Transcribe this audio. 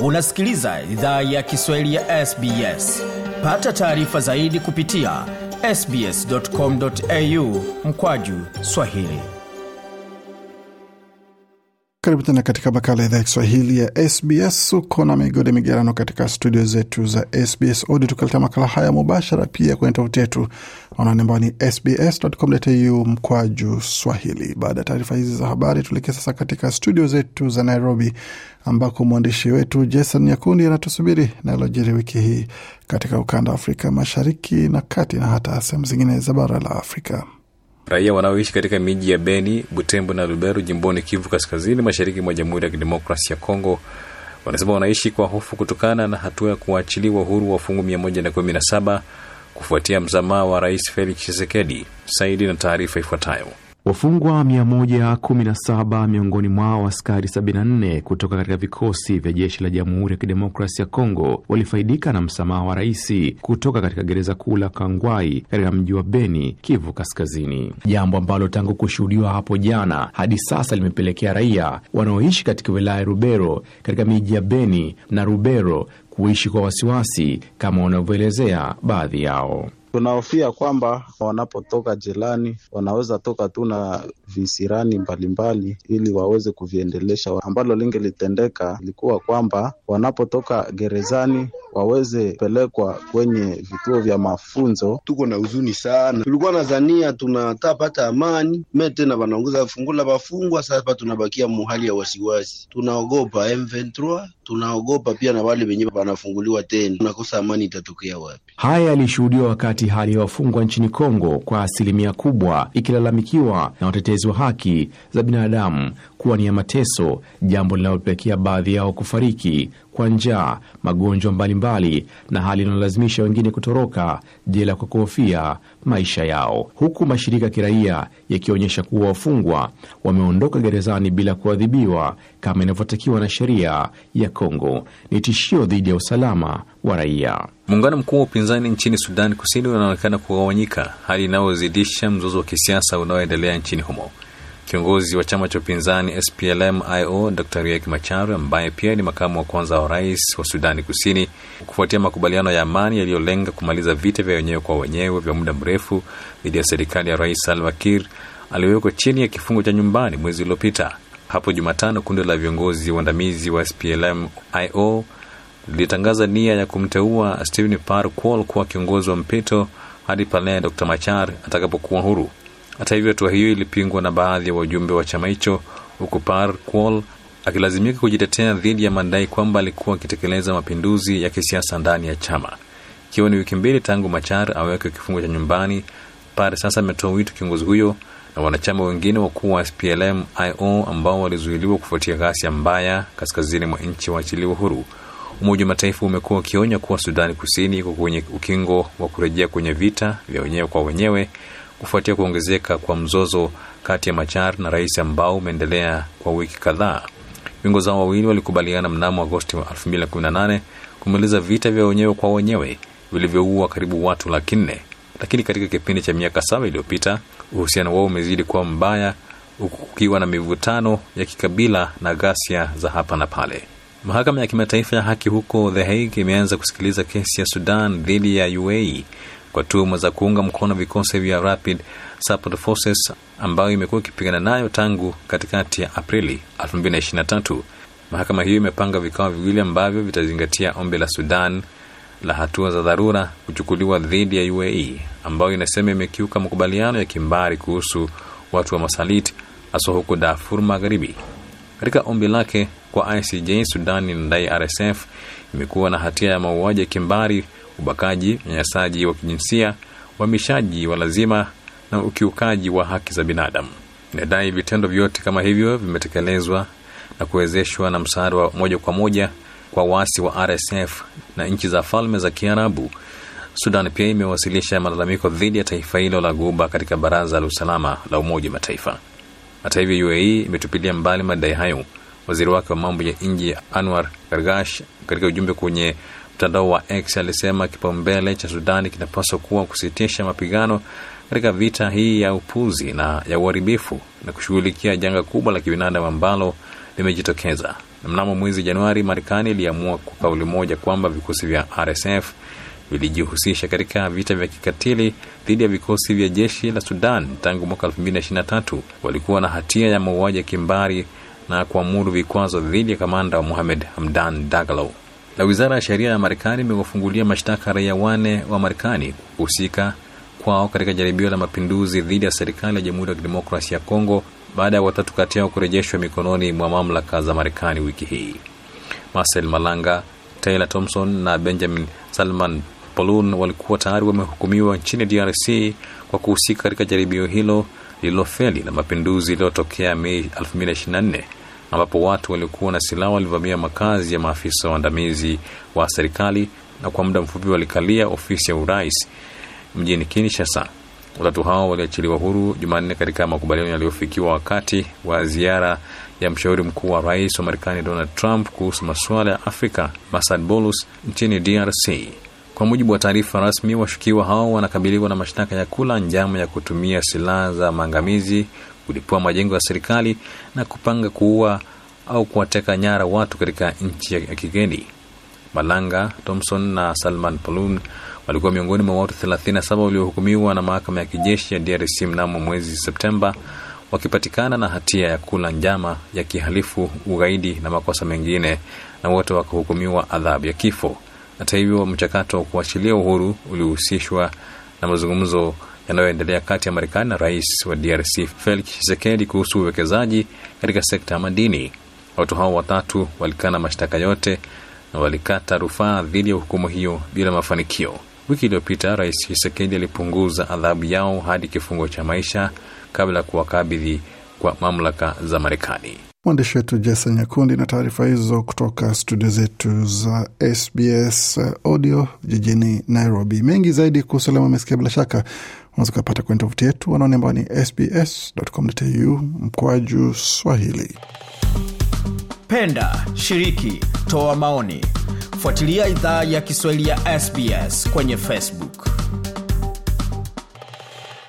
Unasikiliza idhaa ya Kiswahili ya SBS. Pata taarifa zaidi kupitia sbs.com.au/Swahili. Karibu tena katika makala ya idhaa ya Kiswahili ya SBS. Uko na Migode Migerano katika studio zetu za SBS Audio, tukaleta makala haya mubashara pia kwenye tovuti yetu ambao ni sbs.com.au/Swahili. Baada ya taarifa hizi za habari, tulekea sasa katika studio zetu za Nairobi ambako mwandishi wetu Jason Nyakundi anatusubiri na yaliyojiri wiki hii katika ukanda wa Afrika Mashariki na Kati na hata sehemu zingine za bara la Afrika. Raia wanaoishi katika miji ya Beni, Butembo na Lubero jimboni Kivu Kaskazini Mashariki mwa Jamhuri ya Kidemokrasia ya Kongo wanasema wanaishi kwa hofu kutokana na hatua ya kuachiliwa huru wafungwa 117 kufuatia msamaha wa Rais Felix Tshisekedi. Saidi na taarifa ifuatayo. Wafungwa 117 miongoni mwao askari 74 kutoka katika vikosi vya jeshi la Jamhuri ya Kidemokrasia ya Kongo walifaidika na msamaha wa rais kutoka katika gereza kuu la Kangwai katika mji wa Beni, Kivu Kaskazini. Jambo ambalo tangu kushuhudiwa hapo jana hadi sasa limepelekea raia wanaoishi katika wilaya Rubero katika miji ya Beni na Rubero kuishi kwa wasiwasi kama wanavyoelezea baadhi yao. Tunahofia kwamba wanapotoka jelani wanaweza toka tu na visirani mbalimbali ili waweze kuviendelesha. Ambalo lingelitendeka likuwa kwamba wanapotoka gerezani waweze pelekwa kwenye vituo vya mafunzo. Tuko na huzuni sana. Tulikuwa nadhania tunatapata amani, tena wanaongeza fungula wafungwa, sasa tunabakia muhali ya wasiwasi. Tunaogopa M23, tunaogopa pia na wale wenyewe wanafunguliwa tena. Tunakosa amani, itatokea wapi? Haya yalishuhudiwa wakati hali ya wafungwa nchini Kongo kwa asilimia kubwa ikilalamikiwa na watetezi wa haki za binadamu kuwa ni ya mateso, jambo linalopelekea baadhi yao kufariki kwa njaa, magonjwa mbalimbali na hali inayolazimisha wengine kutoroka jela kwa kuhofia maisha yao, huku mashirika kiraia yakionyesha kuwa wafungwa wameondoka gerezani bila kuadhibiwa kama inavyotakiwa na sheria ya Kongo. Ni tishio dhidi ya usalama wa raia. Muungano mkuu wa upinzani nchini Sudan Kusini unaonekana kugawanyika, hali inayozidisha mzozo wa kisiasa unaoendelea nchini humo. Kiongozi wa chama cha upinzani SPLM-IO Dr. Riek Machar, ambaye pia ni makamu wa kwanza wa rais wa Sudani Kusini, kufuatia makubaliano ya amani yaliyolenga kumaliza vita vya wenyewe kwa wenyewe vya muda mrefu dhidi ya serikali ya Rais Salva Kiir, aliwekwa chini ya kifungo cha nyumbani mwezi uliopita. Hapo Jumatano, kundi la viongozi waandamizi wa SPLM-IO lilitangaza nia ya kumteua Stephen Parkwall kuwa kiongozi wa mpito hadi pale Dr. Machar atakapokuwa huru. Hata hivyo, hatua hiyo ilipingwa na baadhi ya wajumbe wa chama hicho, huku Parkwall akilazimika kujitetea dhidi ya madai kwamba alikuwa akitekeleza mapinduzi ya kisiasa ndani ya chama. Ikiwa ni wiki mbili tangu Machar aweke kifungo cha nyumbani, Par sasa ametoa wito kiongozi huyo na wanachama wengine wakuu wa SPLM-IO ambao walizuiliwa kufuatia ghasia mbaya kaskazini mwa nchi waachiliwe huru. Umoja wa Mataifa umekuwa ukionya kuwa Sudani Kusini iko kwenye ukingo wa kurejea kwenye vita vya wenyewe kwa wenyewe kufuatia kuongezeka kwa mzozo kati ya Machar na rais ambao umeendelea kwa wiki kadhaa. Viongozi hao wawili walikubaliana mnamo Agosti 2018 kumaliza vita vya wenyewe kwa wenyewe vilivyoua karibu watu 400,000. Lakini katika kipindi cha miaka 7 iliyopita, uhusiano wao umezidi kuwa mbaya, ukiwa na mivutano ya kikabila na ghasia za hapa na pale. Mahakama ya Kimataifa ya Haki huko The Hague imeanza kusikiliza kesi ya Sudan dhidi ya UAE kwa tuhuma za kuunga mkono vikosi vya Rapid Support Forces ambayo imekuwa ikipigana nayo tangu katikati ya Aprili 2023. Mahakama hiyo imepanga vikao viwili ambavyo vitazingatia ombi la Sudan la hatua za dharura kuchukuliwa dhidi ya UAE ambayo inasema imekiuka makubaliano ya kimbari kuhusu watu wa Masalit hasa huko Darfur Magharibi. Katika ombi lake kwa ICJ, Sudan inadai RSF imekuwa na hatia ya mauaji ya kimbari, ubakaji, unyanyasaji wa kijinsia, uhamishaji wa lazima na ukiukaji wa haki za binadamu. Inadai vitendo vyote kama hivyo vimetekelezwa na kuwezeshwa na msaada wa moja kwa moja kwa wasi wa RSF na nchi za Falme za Kiarabu. Sudan pia imewasilisha malalamiko dhidi ya taifa hilo la Ghuba katika Baraza la Usalama la Umoja wa Mataifa. Hata hivyo, UAE imetupilia mbali madai hayo. Waziri wake wa mambo ya nje Anwar Gargash katika ujumbe kwenye mtandao wa X alisema kipaumbele cha Sudan kinapaswa kuwa kusitisha mapigano katika vita hii ya upuzi na ya uharibifu na kushughulikia janga kubwa la kibinadamu ambalo limejitokeza. Mnamo mwezi Januari, Marekani iliamua kwa kauli moja kwamba vikosi vya RSF vilijihusisha katika vita vya kikatili dhidi ya vikosi vya jeshi la Sudan tangu mwaka 2023. Walikuwa na hatia ya mauaji ya kimbari na kuamuru vikwazo dhidi ya kamanda wa Mohamed Hamdan Dagalo. Na Wizara ya Sheria ya Marekani imewafungulia mashtaka raia 4 wa Marekani kuhusika kwao katika jaribio la mapinduzi dhidi ya serikali ya Jamhuri ya Kidemokrasia ya Kongo baada ya 3 kati yao kurejeshwa mikononi mwa mamlaka za Marekani wiki hii. Marcel Malanga, Taylor Thompson na Benjamin Salman Polun walikuwa tayari wamehukumiwa nchini DRC kwa kuhusika katika jaribio hilo lililofeli la mapinduzi lililotokea Mei 2024, ambapo watu walikuwa na silaha walivamia makazi ya maafisa waandamizi wa serikali na kwa muda mfupi walikalia ofisi ya urais mjini Kinshasa. Watatu hao waliachiliwa huru Jumanne katika makubaliano yaliyofikiwa wakati wa ziara ya mshauri mkuu wa rais wa Marekani Donald Trump kuhusu masuala ya Afrika, Masad Boulos, nchini DRC. Kwa mujibu wa taarifa rasmi, washukiwa hao wanakabiliwa na mashtaka ya kula njama ya kutumia silaha za maangamizi, kulipua majengo ya serikali na kupanga kuua au kuwateka nyara watu katika nchi ya kigeni. Malanga, Thompson na Salman Polun walikuwa miongoni mwa watu 37 waliohukumiwa na mahakama ya kijeshi ya DRC mnamo mwezi Septemba, wakipatikana na hatia ya kula njama ya kihalifu, ugaidi na makosa mengine, na wote wakahukumiwa adhabu ya kifo. Hata hivyo, mchakato wa kuachilia uhuru ulihusishwa na mazungumzo yanayoendelea kati ya Marekani na rais wa DRC Felix Tshisekedi kuhusu uwekezaji katika sekta ya madini. Watu hao 3 walikana mashtaka yote na walikata rufaa dhidi ya hukumu hiyo bila mafanikio. Wiki iliyopita, Rais Tshisekedi alipunguza adhabu yao hadi kifungo cha maisha kabla ya kuwakabidhi kwa mamlaka za Marekani. Mwandishi wetu Jason Nyakundi na taarifa hizo kutoka studio zetu za SBS Audio jijini Nairobi. Mengi zaidi kuhusu leo umesikia bila shaka unaweza kupata kwenye tovuti yetu wanaone ambao ni sbs.com.au/Swahili. Penda, shiriki, toa maoni. Fuatilia idhaa ya Kiswahili ya SBS kwenye Facebook.